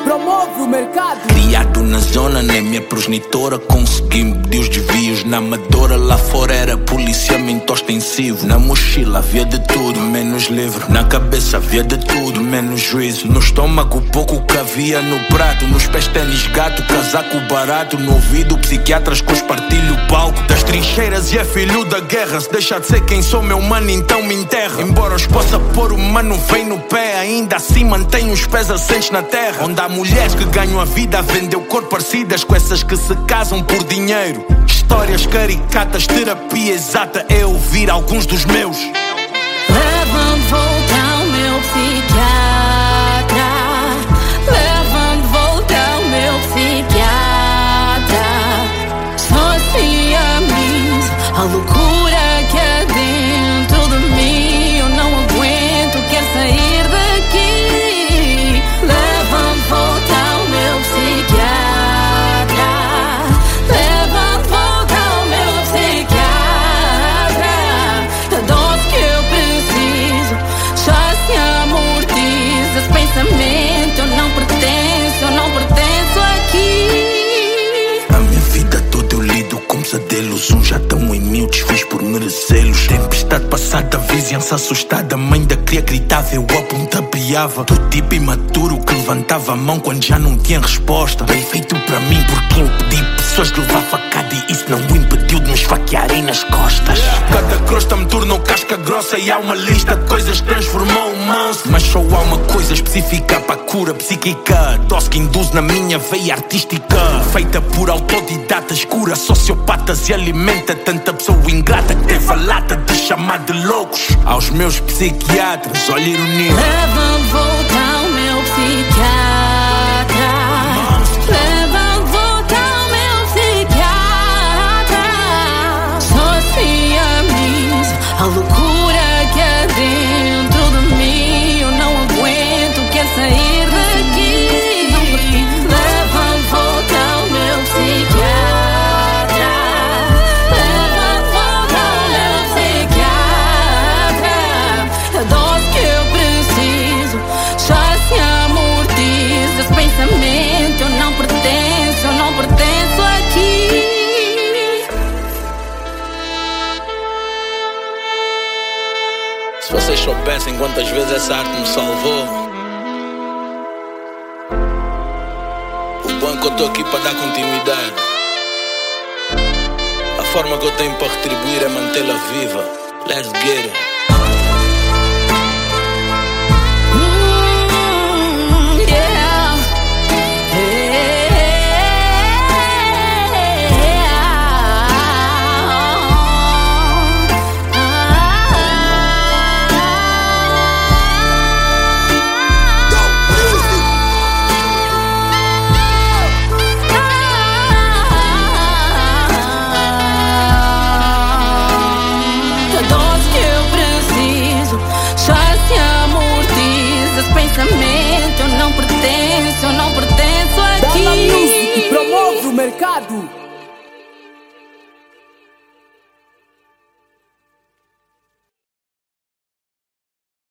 promove o mercado. Criado na zona, nem minha progenitora consegui medir os desvios. Na amadora, lá fora era policiamento ostensivo. Na mochila havia de tudo, menos livro. Na cabeça havia de tudo, menos juízo. No estômago pouco que havia no prato. Nos pés tênis gato, casaco barato. No ouvido psiquiatras com os partilho o palco das trincheiras e é filho da guerra. Se deixar de ser quem sou meu mano, então me enterra. Embora os possa pôr, o mano vem no pé. Ainda assim mantém os pés assentes na terra. Onde há mulheres que ganham a vida a vender o corpo, parecidas com essas que se casam por dinheiro. Histórias caricatas, terapia exata é ouvir alguns dos meus. Leva-me de volta ao meu psiquiatra. Leva-me de volta ao meu psiquiatra. Socialize a loucura que há dentro de mim. Eu não aguento, quero sair daqui. Leva-me de volta ao meu psiquiatra. Leva-me de volta ao meu psiquiatra. A dose que eu preciso já se amortiza. Esse pensamento, eu não pertenço aqui. A minha vida toda eu lido com pesadelos. Uns já estão em mim, outros fiz por merecê-los. Tempestade passada, vizinhança assustada. A mãe da cria gritava, eu a pontapeava. Do tipo imaturo que levantava a mão quando já não tinha resposta. Bem feito para mim porque impedi pessoas de levar facada. E isso não o impediu de me esfaquearem nas costas. Cada crosta me tornou casca grossa. E há uma lista de coisas que transformou o manso. Mas só há uma coisa específica para a cura psíquica. Dose que induz na minha veia artística. Feita por autodidatas, cura sociopatas. E alimenta tanta pessoa ingrata que teve a lata de chamar de loucos aos meus psiquiatras. Olha a ironia. Leva-me de volta ao meu psiquiatra. Leva-me de volta ao meu psiquiatra. Socialize a loucura que há dentro de mim. Eu não aguento, quero sair daqui. Leva-me de volta ao meu psiquiatra. Leva-me de volta ao meu psiquiatra. A dose que eu preciso já se amortiza. Esse pensamento, eu não pertenço aqui. Se vocês soubessem quantas vezes essa arte me salvou. O bom é que eu estou aqui para dar continuidade. A forma que eu tenho para retribuir é mantê-la viva. Let's get it. Pensamento, eu não pertenço aqui. Dá-la music e promove o mercado.